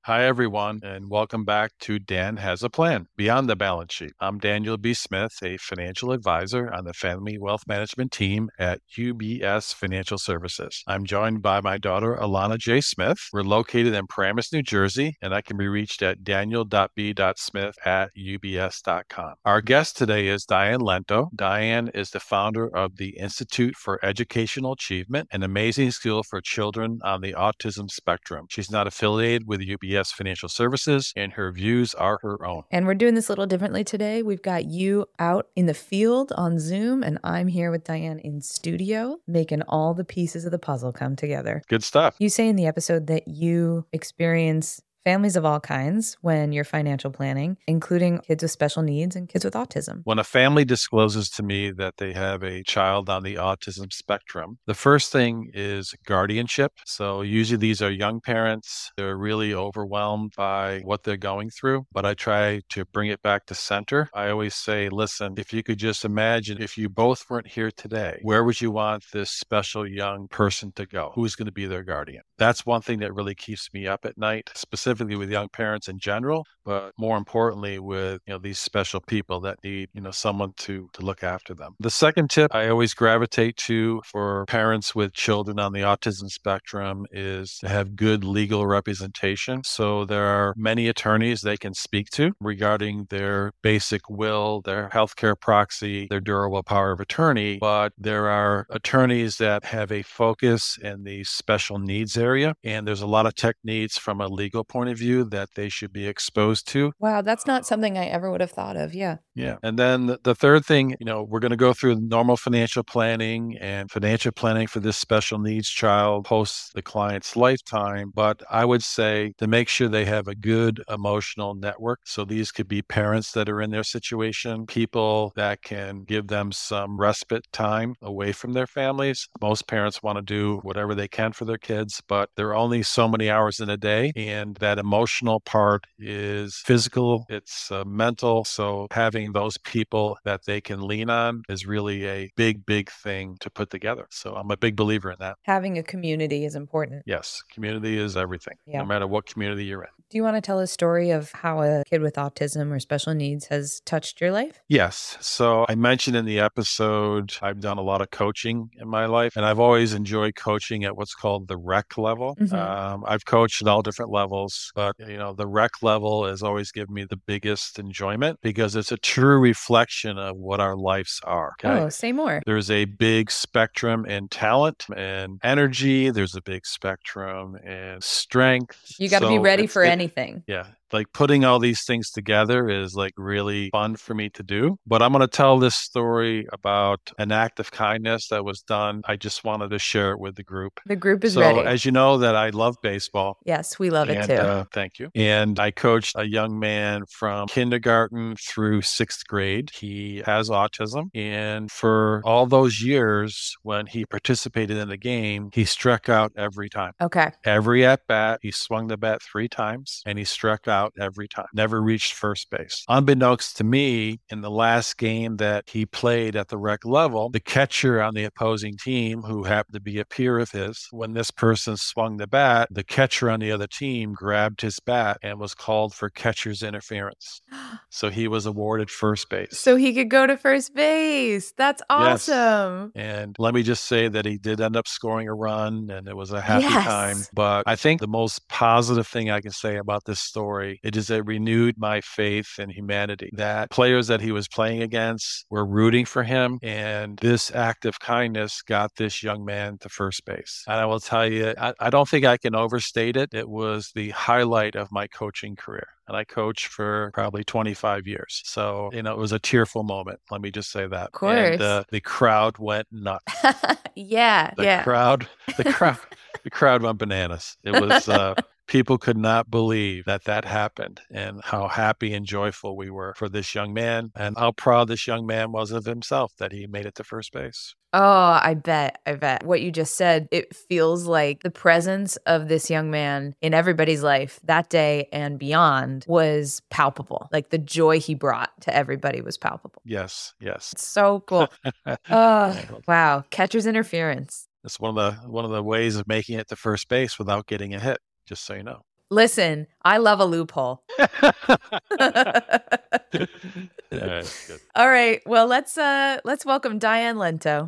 Hi, everyone, and welcome back to Dan Has a Plan Beyond the Balance Sheet. I'm Daniel B. Smith, a financial advisor on the Family Wealth Management team at UBS Financial Services. I'm joined by my daughter, Alana J. Smith. We're located in Paramus, New Jersey, and I can be reached at daniel.b.smith@ubs.com. Our guest today is Diane Lento. Diane is the founder of the Institute for Educational Achievement, an amazing school for children on the autism spectrum. She's not affiliated with UBS Financial Services, and her views are her own. And we're doing this a little differently today. We've got you out in the field on Zoom, and I'm here with Diane in studio, making all the pieces of the puzzle come together. Good stuff. You say in the episode that you experience families of all kinds when you're financial planning, including kids with special needs and kids with autism. When a family discloses to me that they have a child on the autism spectrum, the first thing is guardianship. So usually these are young parents. They're really overwhelmed by what they're going through, but I try to bring it back to center. I always say, listen, if you could just imagine if you both weren't here today, where would you want this special young person to go? Who's going to be their guardian? That's one thing that really keeps me up at night, specifically with young parents in general, but more importantly with these special people that need someone to look after them. The second tip I always gravitate to for parents with children on the autism spectrum is to have good legal representation. So there are many attorneys they can speak to regarding their basic will, their healthcare proxy, their durable power of attorney, but there are attorneys that have a focus in the special needs area, and there's a lot of techniques from a legal point of view that they should be exposed to. Wow, that's not something I ever would have thought of. Yeah. Yeah. And then the third thing, we're going to go through normal financial planning and financial planning for this special needs child post the client's lifetime. But I would say to make sure they have a good emotional network. So these could be parents that are in their situation, people that can give them some respite time away from their families. Most parents want to do whatever they can for their kids, but there are only so many hours in a day. And that emotional part is physical, it's mental. So having those people that they can lean on is really a big thing to put together. So I'm a big believer in that. Having a community is important. Yes, community is everything, no matter what community you're in. Do you want to tell a story of how a kid with autism or special needs has touched your life? Yes. So I mentioned in the episode, I've done a lot of coaching in my life, and I've always enjoyed coaching at what's called the rec level. I've coached at all different levels, but the rec level has always given me the biggest enjoyment because it's a true reflection of what our lives are. Okay? Oh, say more. There's a big spectrum in talent and energy. There's a big spectrum in strength. You got to be ready for anything. Yeah. Like putting all these things together is like really fun for me to do. But I'm going to tell this story about an act of kindness that was done. I just wanted to share it with the group. The group is ready. So as you know that I love baseball. Yes, we love it too. Thank you. And I coached a young man from kindergarten through 6th grade. He has autism. And for all those years when he participated in the game, he struck out every time. Okay. Every at bat, he swung the bat 3 times and he struck out every time, never reached first base. Unbeknownst to me, in the last game that he played at the rec level, the catcher on the opposing team, who happened to be a peer of his, when this person swung the bat, the catcher on the other team grabbed his bat and was called for catcher's interference. So he was awarded first base. So he could go to first base. That's awesome. Yes. And let me just say that he did end up scoring a run and it was a happy time. But I think the most positive thing I can say about this story, it is it renewed my faith in humanity, that players that he was playing against were rooting for him. And this act of kindness got this young man to first base. And I will tell you, I don't think I can overstate it. It was the highlight of my coaching career. And I coached for probably 25 years. So, it was a tearful moment. Let me just say that. Of course. And the crowd went nuts. The crowd went bananas. It was, people could not believe that happened and how happy and joyful we were for this young man and how proud this young man was of himself that he made it to first base. Oh, I bet. What you just said, it feels like the presence of this young man in everybody's life that day and beyond was palpable. Like the joy he brought to everybody was palpable. Yes. It's so cool. Wow. Catcher's interference. It's one of the ways of making it to first base without getting a hit, just so you know. Listen, I love a loophole. Yeah, that's good. All right. Well, let's welcome Diane Lento.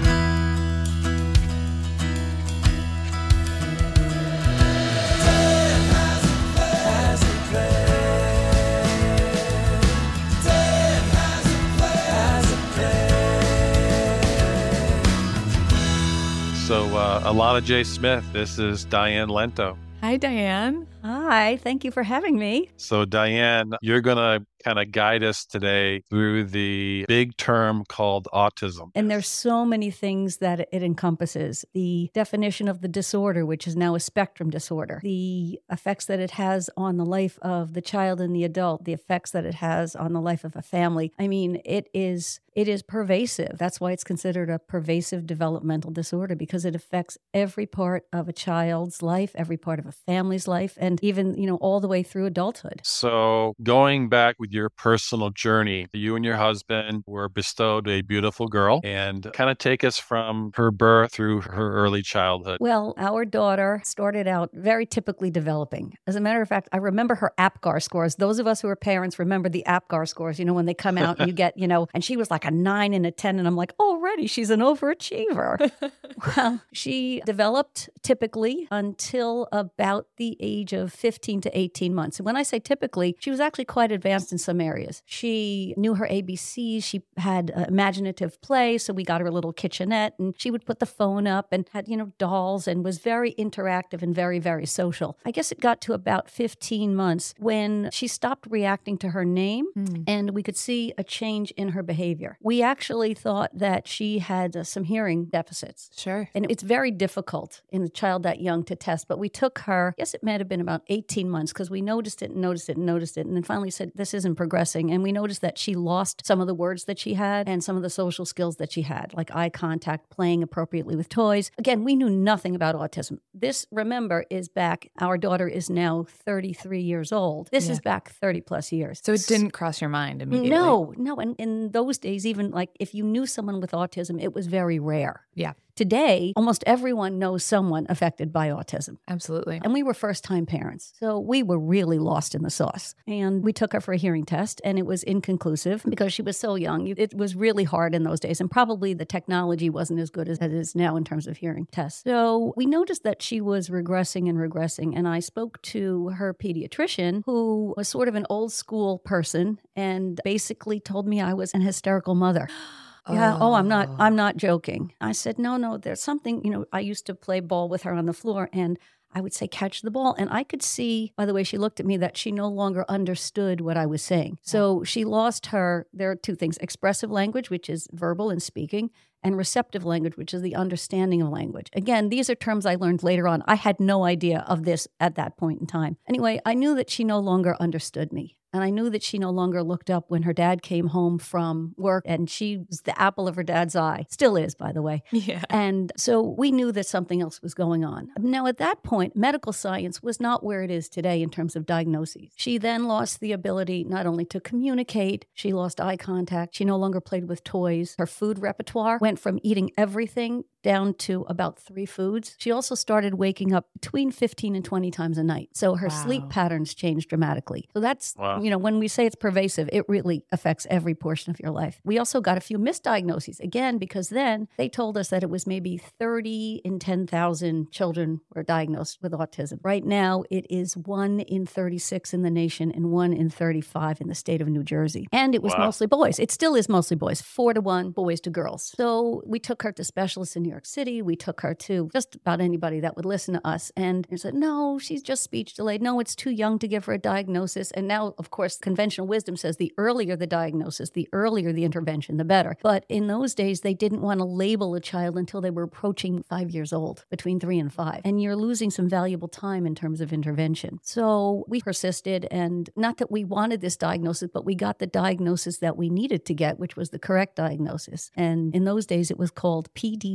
So, Alana J. Smith, this is Diane Lento. Hi, Diane. Hi, thank you for having me. So, Diane, you're going to kind of guide us today through the big term called autism. And there's so many things that it encompasses. The definition of the disorder, which is now a spectrum disorder, the effects that it has on the life of the child and the adult, the effects that it has on the life of a family. I mean, it is pervasive. That's why it's considered a pervasive developmental disorder, because it affects every part of a child's life, every part of a family's life, and even, all the way through adulthood. So going back with your personal journey, you and your husband were bestowed a beautiful girl, and kind of take us from her birth through her early childhood. Well, our daughter started out very typically developing. As a matter of fact, I remember her APGAR scores. Those of us who are parents remember the APGAR scores, when they come out and you get, and she was like a 9 and a 10. And I'm like, already she's an overachiever. Well, she developed typically until about the age of 15 to 18 months. And when I say typically, she was actually quite advanced in some areas. She knew her ABCs. She had imaginative play. So we got her a little kitchenette, and she would put the phone up and had, dolls, and was very interactive and very, very social. I guess it got to about 15 months when she stopped reacting to her name, and we could see a change in her behavior. We actually thought that she had some hearing deficits. Sure. And it's very difficult in a child that young to test, but we took her, I guess it might have been about 18 months, because we noticed it, and then finally said, this isn't progressing. And we noticed that she lost some of the words that she had and some of the social skills that she had, like eye contact, playing appropriately with toys. Again, we knew nothing about autism. This, remember, is back, our daughter is now 33 years old. This is back 30 plus years. So it didn't cross your mind immediately? No. And in those days, even like if you knew someone with autism, it was very rare. Yeah. Today, almost everyone knows someone affected by autism. Absolutely. And we were first-time parents, so we were really lost in the sauce. And we took her for a hearing test, and it was inconclusive because she was so young. It was really hard in those days, and probably the technology wasn't as good as it is now in terms of hearing tests. So we noticed that she was regressing, and I spoke to her pediatrician, who was sort of an old-school person, and basically told me I was an hysterical mother. Yeah. Oh, I'm not joking. I said, no, there's something, I used to play ball with her on the floor, and I would say, catch the ball. And I could see by the way she looked at me that she no longer understood what I was saying. So she lost there are two things: expressive language, which is verbal and speaking, and receptive language, which is the understanding of language. Again, these are terms I learned later on. I had no idea of this at that point in time. Anyway, I knew that she no longer understood me. And I knew that she no longer looked up when her dad came home from work, and she was the apple of her dad's eye. Still is, by the way. Yeah. And so we knew that something else was going on. Now, at that point, medical science was not where it is today in terms of diagnoses. She then lost the ability not only to communicate, she lost eye contact. She no longer played with toys. Her food repertoire went from eating everything down to about 3 foods. She also started waking up between 15 and 20 times a night. So her sleep patterns changed dramatically. So that's, when we say it's pervasive, it really affects every portion of your life. We also got a few misdiagnoses, again, because then they told us that it was maybe 30 in 10,000 children were diagnosed with autism. Right now, it is 1 in 36 in the nation and 1 in 35 in the state of New Jersey. And it was mostly boys. It still is mostly boys, 4-to-1, boys to girls. So we took her to specialists in New York City. We took her to just about anybody that would listen to us, and they said, no, she's just speech delayed. No, it's too young to give her a diagnosis. And now, of course, conventional wisdom says the earlier the diagnosis, the earlier the intervention, the better. But in those days, they didn't want to label a child until they were approaching 5 years old, between 3 and 5. And you're losing some valuable time in terms of intervention. So we persisted, and not that we wanted this diagnosis, but we got the diagnosis that we needed to get, which was the correct diagnosis. And in those days, it was called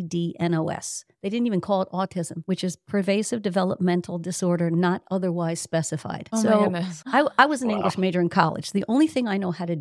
PDD-NOS. They didn't even call it autism, which is pervasive developmental disorder not otherwise specified. Oh, my goodness. I was an English major in college. The only thing I know how to do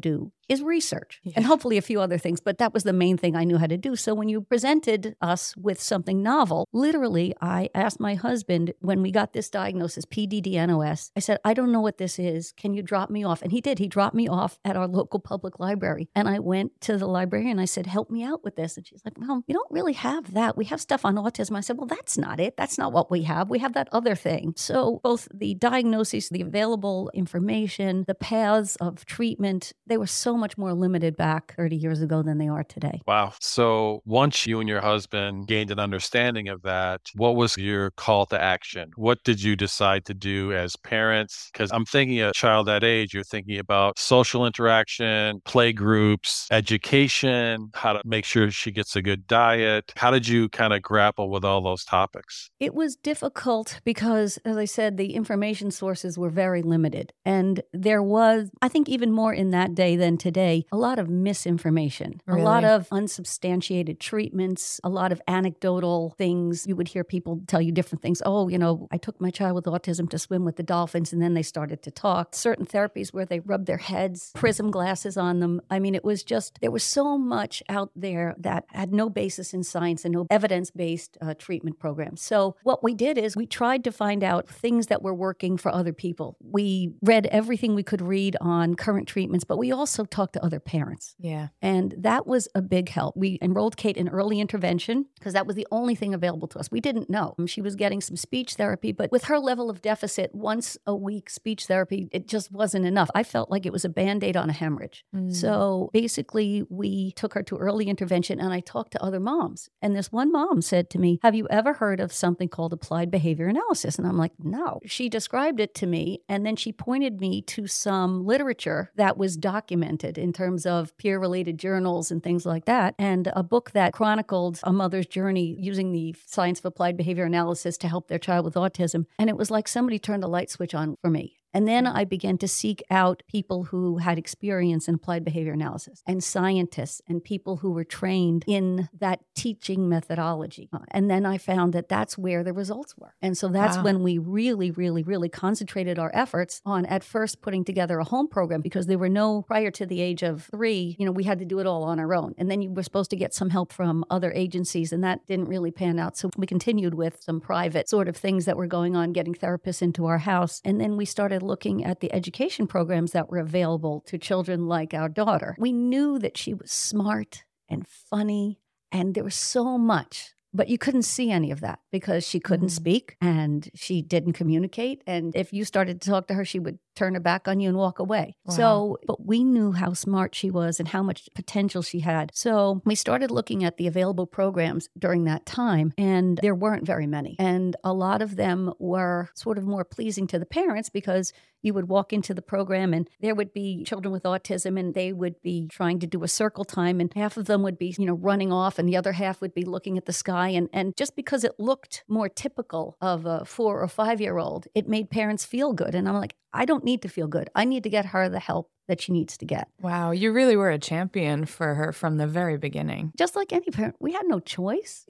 is research Yeah. and hopefully a few other things. But that was the main thing I knew how to do. So when you presented us with something novel, literally, I asked my husband when we got this diagnosis, PDD-NOS, I said, I don't know what this is. Can you drop me off? And he did. He dropped me off at our local public library. And I went to the librarian. I said, help me out with this. And she's like, well, we don't really have that. We have stuff on autism. I said, well, that's not it. That's not what we have. We have that other thing. So both the diagnoses, the available information, the paths of treatment, they were so much more limited back 30 years ago than they are today. Wow. So once you and your husband gained an understanding of that, what was your call to action? What did you decide to do as parents? Because I'm thinking a child that age, you're thinking about social interaction, play groups, education, how to make sure she gets a good diet. How did you kind of grapple with all those topics? It was difficult because, as I said, the information sources were very limited. And there was, I think even more in that day than today, a lot of misinformation, Really? a lot of unsubstantiated treatments, a lot of anecdotal things. You would hear people tell you different things. Oh, I took my child with autism to swim with the dolphins, and then they started to talk. Certain therapies where they rubbed their heads, prism glasses on them. I mean, it was just, there was so much out there that had no basis in science and no evidence-based treatment programs. So what we did is we tried to find out things that were working for other people. We read everything we could read on current treatments, but we also talked to other parents. Yeah. And that was a big help. We enrolled Kate in early intervention because that was the only thing available to us. We didn't know. She was getting some speech therapy, but with her level of deficit, once a week speech therapy, it just wasn't enough. I felt like it was a Band-Aid on a hemorrhage. So basically, we took her to early intervention and I talked to other moms. And this one mom said to me, have you ever heard of something called applied behavior analysis? And I'm like, no. She described it to me and then she pointed me to some literature that was documented in terms of peer-related journals and things like that, and a book that chronicled a mother's journey using the science of applied behavior analysis to help their child with autism. And it was like somebody turned a light switch on for me. And then I began to seek out people who had experience in applied behavior analysis and scientists and people who were trained in that teaching methodology. And then I found that that's where the results were. And so that's when we really, really, really concentrated our efforts on at first putting together a home program because there were no, prior to the age of 3, we had to do it all on our own. And then you were supposed to get some help from other agencies and that didn't really pan out. So we continued with some private sort of things that were going on, getting therapists into our house. And then we started looking at the education programs that were available to children like our daughter. We knew that she was smart and funny, and there was so much, but you couldn't see any of that because she couldn't speak and she didn't communicate. And if you started to talk to her, she would turn her back on you and walk away. Wow. So, but we knew how smart she was and how much potential she had. So we started looking at the available programs during that time, and there weren't very many. And a lot of them were sort of more pleasing to the parents because you would walk into the program and there would be children with autism and they would be trying to do a circle time and half of them would be, running off and the other half would be looking at the sky. And just because it looked more typical of a 4 or 5-year-old, it made parents feel good. And I'm like, I don't need to feel good. I need to get her the help that she needs to get. Wow, you really were a champion for her from the very beginning. Just like any parent, we had no choice.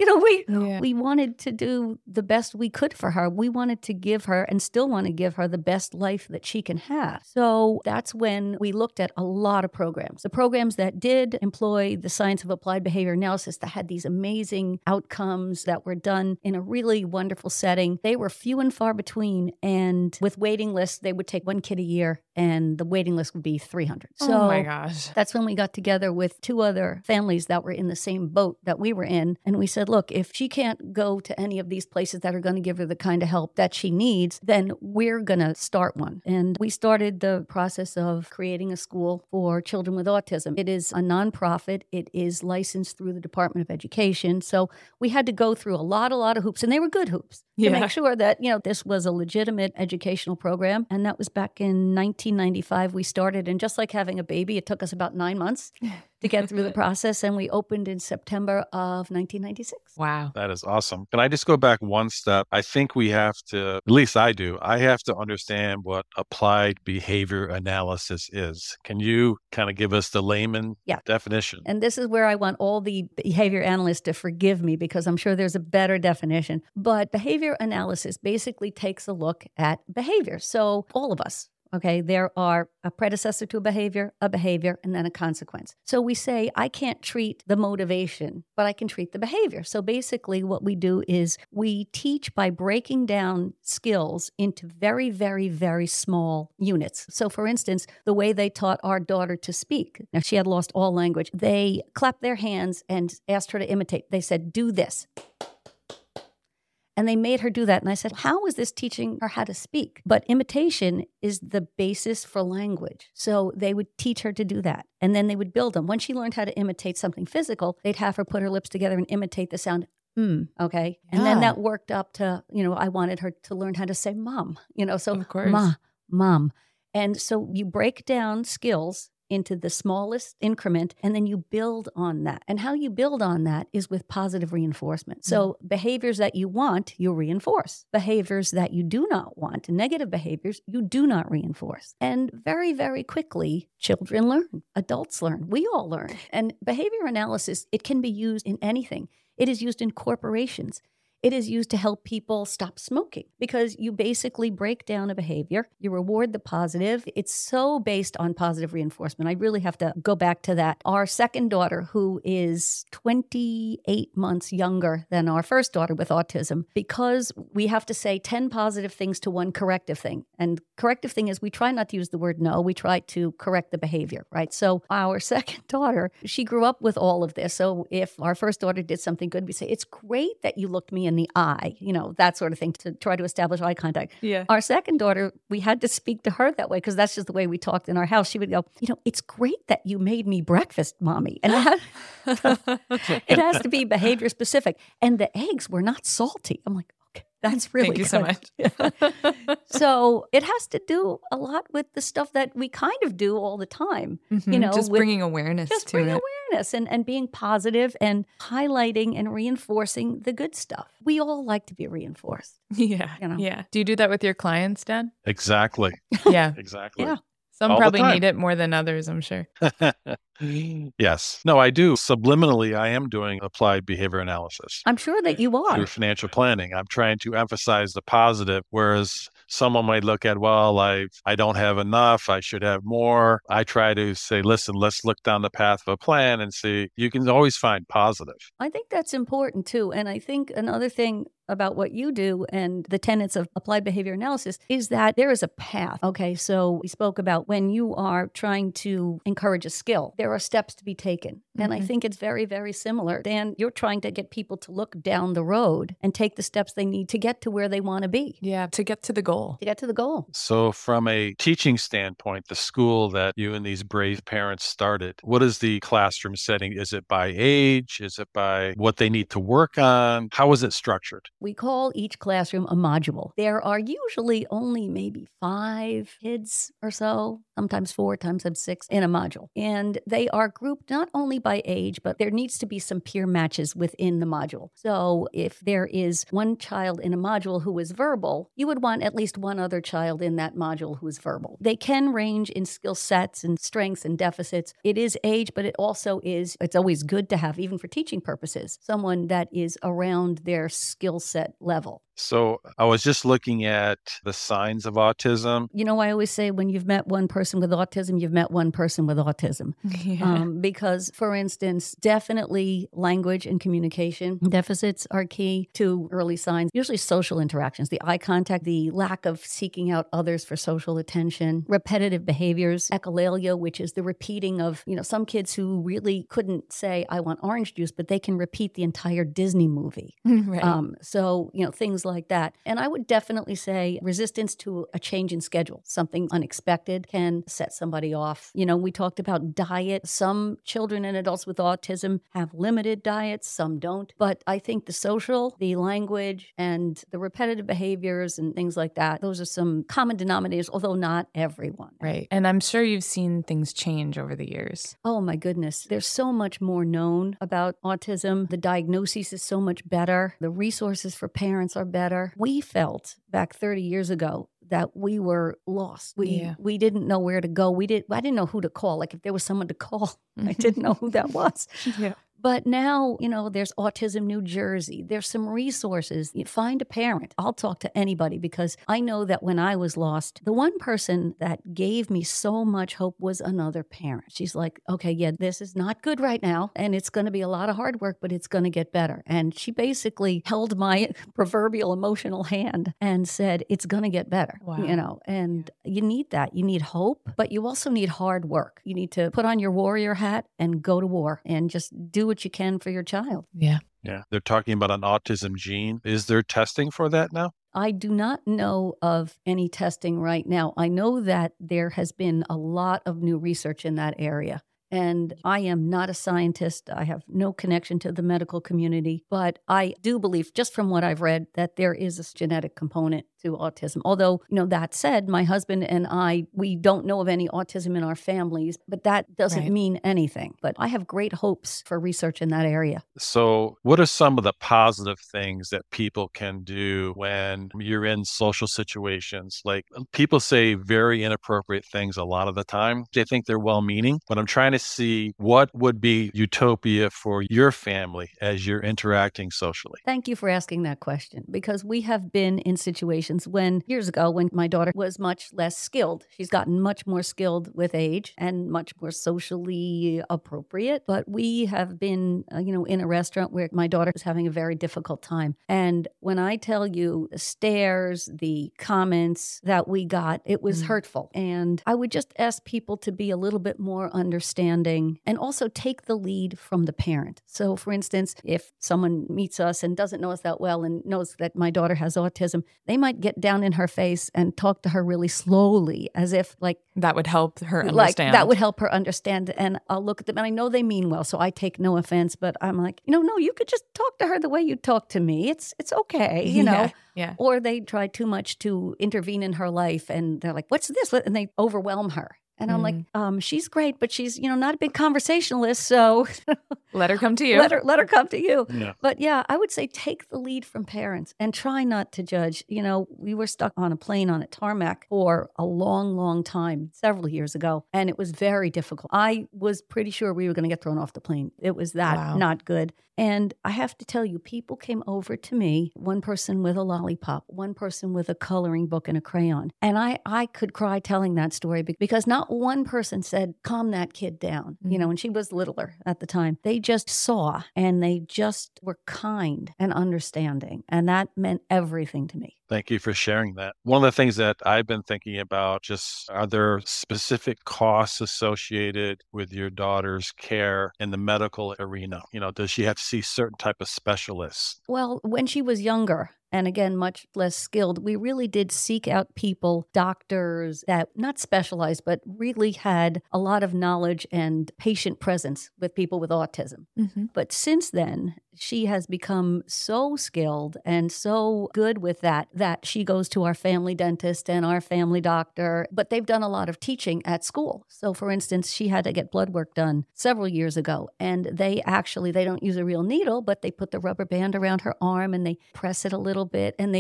We wanted to do the best we could for her. We wanted to give her and still want to give her the best life that she can have. So that's when we looked at a lot of programs. The programs that did employ the science of applied behavior analysis that had these amazing outcomes that were done in a really wonderful setting, they were few and far between. And with waiting lists, they would take 1 kid a year and the waiting list would be 300. So oh my gosh. That's when we got together with 2 other families that were in the same boat that we were in. And we said, look, if she can't go to any of these places that are going to give her the kind of help that she needs, then we're going to start one. And we started the process of creating a school for children with autism. It is a nonprofit. It is licensed through the Department of Education. So we had to go through a lot of hoops, and they were good hoops to make sure that, this was a legitimate educational program. And that was back in 1995 we started. And just like having a baby, it took us about 9 months to get through the process. And we opened in September of 1996. Wow. That is awesome. Can I just go back one step? I think we have to, at least I do, I have to understand what applied behavior analysis is. Can you kind of give us the layman definition? And this is where I want all the behavior analysts to forgive me because I'm sure there's a better definition. But behavior analysis basically takes a look at behavior. So all of us Okay, there are a predecessor to a behavior, and then a consequence. So we say, I can't treat the motivation, but I can treat the behavior. So basically what we do is we teach by breaking down skills into very, very, very small units. So for instance, the way they taught our daughter to speak, now she had lost all language, they clapped their hands and asked her to imitate. They said, do this. And they made her do that. And I said, how is this teaching her how to speak? But imitation is the basis for language. So they would teach her to do that. And then they would build them. When she learned how to imitate something physical, they'd have her put her lips together and imitate the sound, okay? And then that worked up to, I wanted her to learn how to say mom, so Of course. Mom. And so you break down skills into the smallest increment, and then you build on that. And how you build on that is with positive reinforcement. So behaviors that you want, you reinforce. Behaviors that you do not want, negative behaviors, you do not reinforce. And very, very quickly, children learn, adults learn, we all learn. And behavior analysis, it can be used in anything. It is used in corporations. It is used to help people stop smoking because you basically break down a behavior. You reward the positive. It's so based on positive reinforcement. I really have to go back to that. Our second daughter, who is 28 months younger than our first daughter with autism, because we have to say 10 positive things to one corrective thing. And corrective thing is we try not to use the word no. We try to correct the behavior, right? So our second daughter, she grew up with all of this. So if our first daughter did something good, we say, it's great that you looked me in the eye, that sort of thing, to try to establish eye contact. Yeah. Our second daughter, we had to speak to her that way because that's just the way we talked in our house. She would go, it's great that you made me breakfast, Mommy. And it has to be behavior specific. And the eggs were not salty. I'm like, okay, that's really Thank you so much. So it has to do a lot with the stuff that we kind of do all the time. Just bringing awareness just to bringing it. awareness and being positive and highlighting and reinforcing the good stuff. We all like to be reinforced. Yeah. Yeah. Do you do that with your clients, Dad? Exactly. Yeah. Exactly. Yeah. Some All the probably time. need it more than others, I'm sure. Yes. No, I do. Subliminally, I am doing applied behavior analysis I'm sure that you are. through financial planning. I'm trying to emphasize the positive, whereas someone might look at, well, I don't have enough. I should have more. I try to say, listen, let's look down the path of a plan and see. You can always find positive. I think that's important too. And I think another thing about what you do and the tenets of applied behavior analysis is that there is a path. Okay, so we spoke about when you are trying to encourage a skill, there are steps to be taken. And I think it's very, very similar. Dan, you're trying to get people to look down the road and take the steps they need to get to where they want to be. Yeah, to get to the goal. To get to the goal. So from a teaching standpoint, the school that you and these brave parents started, what is the classroom setting? Is it by age? Is it by what they need to work on? How is it structured? We call each classroom a module. There are usually only maybe 5 kids or so, sometimes 4, sometimes 6 in a module. And they are grouped not only by age, but there needs to be some peer matches within the module. So if there is one child in a module who is verbal, you would want at least one other child in that module who is verbal. They can range in skill sets and strengths and deficits. It is age, but it also is, it's always good to have, even for teaching purposes, someone that is around their skill set level. So I was just looking at the signs of autism. I always say when you've met one person with autism, you've met one person with autism. Yeah. Because, for instance, definitely language and communication deficits are key to early signs. Usually social interactions, the eye contact, the lack of seeking out others for social attention, repetitive behaviors, echolalia, which is the repeating of, some kids who really couldn't say, I want orange juice, but they can repeat the entire Disney movie. Right. So, things like that. And I would definitely say resistance to a change in schedule, something unexpected can set somebody off. We talked about diet. Some children and adults with autism have limited diets, some don't. But I think the social, the language, and the repetitive behaviors and things like that, those are some common denominators, although not everyone. Right. And I'm sure you've seen things change over the years. Oh my goodness. There's so much more known about autism. The diagnosis is so much better. The resources for parents are better. We felt back 30 years ago that we were lost. We didn't know where to go. I didn't know who to call. Like if there was someone to call, I didn't know who that was. Yeah. But now, there's Autism New Jersey. There's some resources. You find a parent. I'll talk to anybody because I know that when I was lost, the one person that gave me so much hope was another parent. She's like, okay, yeah, this is not good right now. And it's going to be a lot of hard work, but it's going to get better. And she basically held my proverbial emotional hand and said, it's going to get better. Wow. And you need that. You need hope, but you also need hard work. You need to put on your warrior hat and go to war and just do what you can for your child. Yeah. Yeah. They're talking about an autism gene. Is there testing for that now? I do not know of any testing right now. I know that there has been a lot of new research in that area. And I am not a scientist. I have no connection to the medical community. But I do believe, just from what I've read, that there is a genetic component to autism. Although, that said, my husband and I, we don't know of any autism in our families, but that doesn't mean anything. But I have great hopes for research in that area. So what are some of the positive things that people can do when you're in social situations? Like, people say very inappropriate things a lot of the time. They think they're well-meaning, but I'm trying to see what would be utopia for your family as you're interacting socially. Thank you for asking that question, because we have been in situations years ago when my daughter was much less skilled. She's gotten much more skilled with age and much more socially appropriate. But we have been, in a restaurant where my daughter was having a very difficult time. And when I tell you the stares, the comments that we got, it was hurtful. And I would just ask people to be a little bit more understanding and also take the lead from the parent. So for instance, if someone meets us and doesn't know us that well and knows that my daughter has autism, they might get down in her face and talk to her really slowly, as if that would help her understand. That would help her understand. And I'll look at them and I know they mean well, so I take no offense, but I'm like, no, you could just talk to her the way you talk to me. It's okay, Yeah. Or they try too much to intervene in her life and they're like, what's this? And they overwhelm her. And I'm like, she's great, but she's, not a big conversationalist. So let her come to you. Let her come to you. Yeah. But yeah, I would say take the lead from parents and try not to judge. We were stuck on a plane on a tarmac for a long, long time, several years ago, and it was very difficult. I was pretty sure we were going to get thrown off the plane. It was that not good. And I have to tell you, people came over to me, one person with a lollipop, one person with a coloring book and a crayon. And I could cry telling that story because not one person said, calm that kid down, and she was littler at the time. They just saw and they just were kind and understanding. And that meant everything to me. Thank you for sharing that. One of the things that I've been thinking about, just are there specific costs associated with your daughter's care in the medical arena? Does she have to see certain type of specialists? Well, when she was younger, and again, much less skilled, we really did seek out people, doctors that not specialized, but really had a lot of knowledge and patient presence with people with autism. But since then, she has become so skilled and so good with that she goes to our family dentist and our family doctor, but they've done a lot of teaching at school. So for instance, she had to get blood work done several years ago, and they don't use a real needle, but they put the rubber band around her arm and they press it a little bit and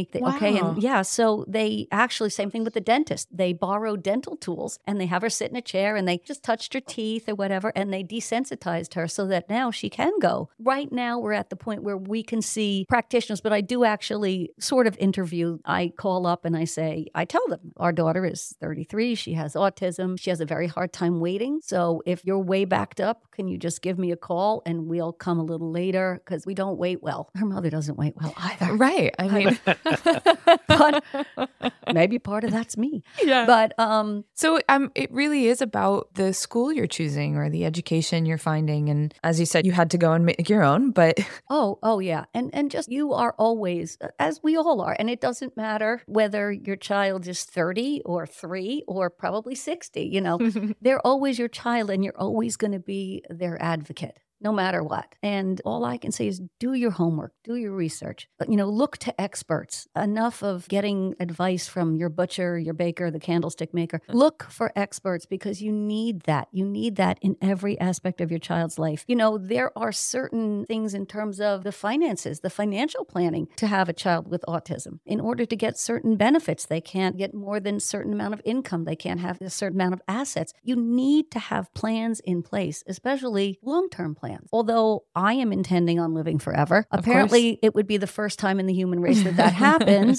so they actually, same thing with the dentist. They borrowed dental tools and they have her sit in a chair and they just touched her teeth or whatever, and they desensitized her so that now she can go. Right now we're at the point where we can see practitioners, but I do actually sort of interview. I call up and I tell them, our daughter is 33. She has autism. She has a very hard time waiting. So if you're way backed up, can you just give me a call and we'll come a little later, because we don't wait well. Her mother doesn't wait well either. Right. I mean, but maybe part of that's me. Yeah. But so it really is about the school you're choosing or the education you're finding. And as you said, you had to go and make your own, but Oh yeah. And just, you are always, as we all are, and it doesn't matter whether your child is 30 or 3 or probably 60, they're always your child and you're always going to be their advocate. no matter what. And all I can say is do your homework, do your research. But, look to experts. Enough of getting advice from your butcher, your baker, the candlestick maker. Look for experts because you need that. You need that in every aspect of your child's life. There are certain things in terms of the finances, the financial planning to have a child with autism. In order to get certain benefits, they can't get more than a certain amount of income. They can't have a certain amount of assets. You need to have plans in place, especially long-term plans. plans. Although I am intending on living forever, Of apparently it would be the first time in the human race that happens.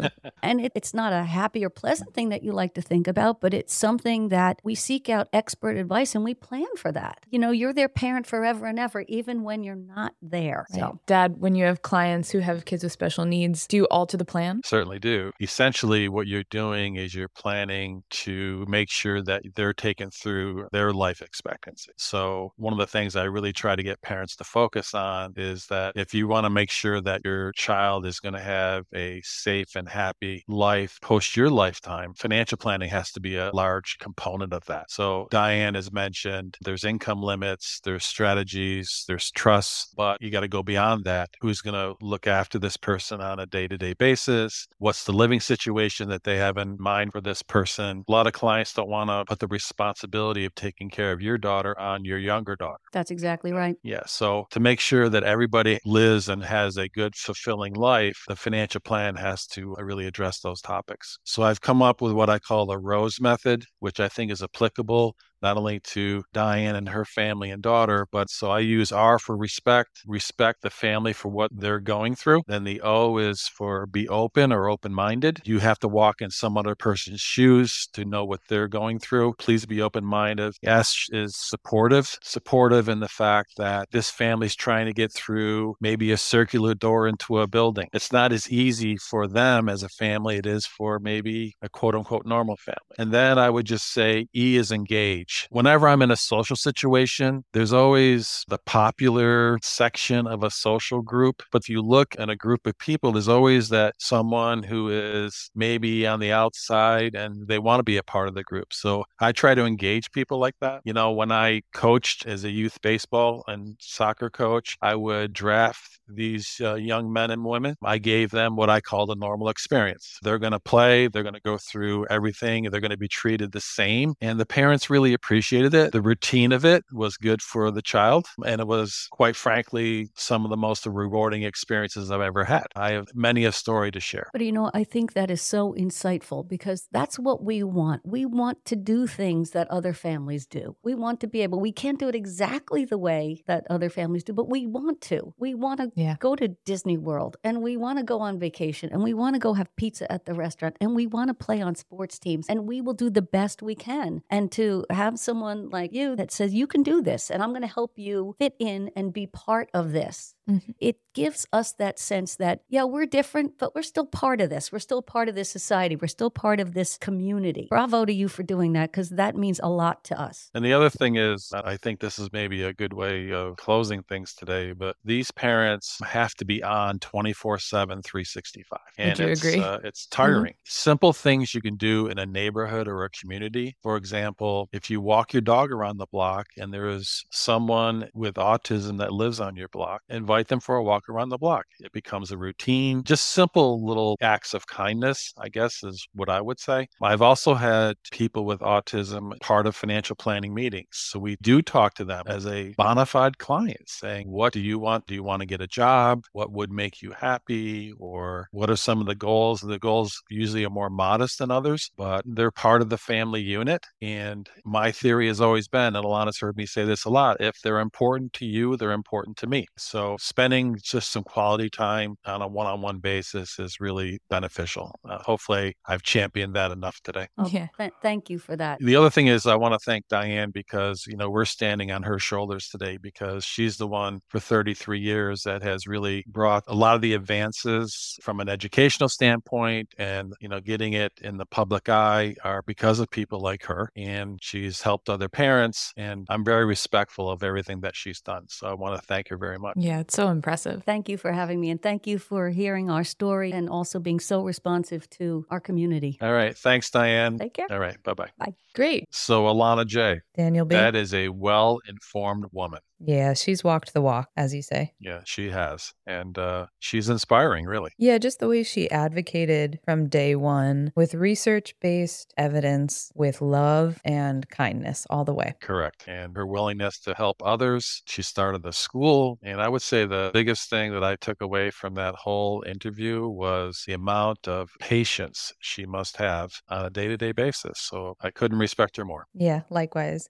And it's not a happy or pleasant thing that you like to think about, but it's something that we seek out expert advice and we plan for that. You know, you're their parent forever and ever, even when you're not there. Right. So, Dad, when you have clients who have kids with special needs, do you alter the plan? Certainly do. Essentially, what you're doing is you're planning to make sure that they're taken through their life expectancy. So, one of the things I really try to get parents to focus on is that if you want to make sure that your child is going to have a safe and happy life post your lifetime, financial planning has to be a large component of that. So, Diane has mentioned there's income limits, there's strategies, there's trusts, but you got to go beyond that. Who's going to look after this person on a day-to-day basis? What's the living situation that they have in mind for this person? A lot of clients don't want to put the responsibility of taking care of your daughter on your younger daughter. that's exactly right. Yeah. So to make sure that everybody lives and has a good, fulfilling life, the financial plan has to really address those topics. So I've come up with what I call the ROSE method, which I think is applicable not only to Diane and her family and daughter, but so I use R for respect the family for what they're going through. Then the O is for be open or open-minded. You have to walk in some other person's shoes to know what they're going through. Please be open-minded. S is supportive in the fact that this family's trying to get through maybe a circular door into a building. It's not as easy for them as a family it is for maybe a quote-unquote normal family. And then I would just say E is engage. Whenever I'm in a social situation, there's always the popular section of a social group. But if you look at a group of people, there's always that someone who is maybe on the outside and they want to be a part of the group. So I try to engage people like that. You know, when I coached as a youth baseball and soccer coach, I would draft these young men and women. I gave them what I call the normal experience. They're going to play, they're going to go through everything, they're going to be treated the same. And the parents really appreciated it. The routine of it was good for the child. And it was, quite frankly, some of the most rewarding experiences I've ever had. I have many a story to share. But you know, I think that is so insightful because that's what we want. We want to do things that other families do. We want to be able, we can't do it exactly the way that other families do, but we want to. We want to go to Disney World and we want to go on vacation and we want to go have pizza at the restaurant and we want to play on sports teams and we will do the best we can. And to have someone like you that says, you can do this and I'm going to help you fit in and be part of this. Mm-hmm. It gives us that sense that, yeah, we're different, but we're still part of this. We're still part of this society. We're still part of this community. Bravo to you for doing that because that means a lot to us. And the other thing is, I think this is maybe a good way of closing things today, but these parents have to be on 24/7, 365. And Would you agree? It's tiring. Mm-hmm. Simple things you can do in a neighborhood or a community. For example, if you walk your dog around the block and there is someone with autism that lives on your block, invite them for a walk around the block. It becomes a routine. Just simple little acts of kindness, I guess, is what I would say. I've also had people with autism part of financial planning meetings. So we do talk to them as a bona fide client saying, what do you want? Do you want to get a job? What would make you happy? Or what are some of the goals? The goals usually are more modest than others, but they're part of the family unit. And my theory has always been, and Alana's heard me say this a lot, if they're important to you, they're important to me. So spending just some quality time on a one-on-one basis is really beneficial. Hopefully I've championed that enough today. Oh, yeah. Thank you for that. The other thing is I want to thank Diane because, you know, we're standing on her shoulders today because she's the one for 33 years that has really brought a lot of the advances from an educational standpoint and, you know, getting it in the public eye are because of people like her. And she's helped other parents. And I'm very respectful of everything that she's done. So I want to thank her very much. Yeah, it's so impressive. Thank you for having me. And thank you for hearing our story and also being so responsive to our community. All right. Thanks, Diane. Take care. All right. Bye-bye. Bye. Great. So Alana J. Daniel B. That is a well-informed woman. Yeah, she's walked the walk, as you say. Yeah, she has. And she's inspiring, really. Yeah, just the way she advocated from day one with research-based evidence, with love and kindness all the way. Correct. And her willingness to help others. She started the school. And I would say the biggest thing that I took away from that whole interview was the amount of patience she must have on a day-to-day basis. So I couldn't respect her more. Yeah, likewise.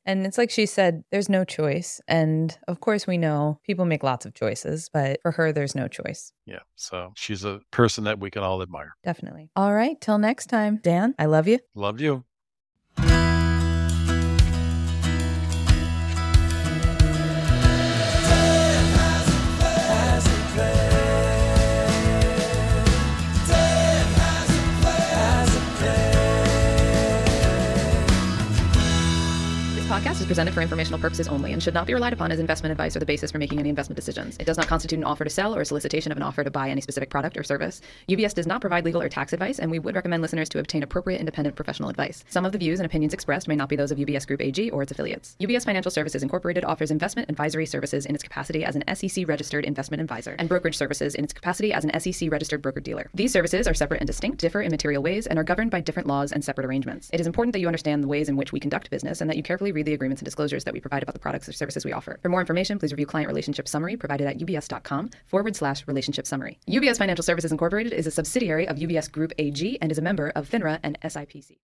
And it's like she said, there's no choice. And of course, we know people make lots of choices, but for her, there's no choice. Yeah. So she's a person that we can all admire. Definitely. All right. Till next time. Dan, I love you. Love you. Podcast is presented for informational purposes only and should not be relied upon as investment advice or the basis for making any investment decisions. It does not constitute an offer to sell or a solicitation of an offer to buy any specific product or service. UBS does not provide legal or tax advice, and we would recommend listeners to obtain appropriate independent professional advice. Some of the views and opinions expressed may not be those of UBS Group AG or its affiliates. UBS Financial Services Incorporated offers investment advisory services in its capacity as an SEC-registered investment advisor and brokerage services in its capacity as an SEC-registered broker-dealer. These services are separate and distinct, differ in material ways, and are governed by different laws and separate arrangements. It is important that you understand the ways in which we conduct business and that you carefully read the agreements and disclosures that we provide about the products or services we offer. For more information, please review Client Relationship Summary provided at ubs.com/relationship summary. UBS Financial Services Incorporated is a subsidiary of UBS Group AG and is a member of FINRA and SIPC.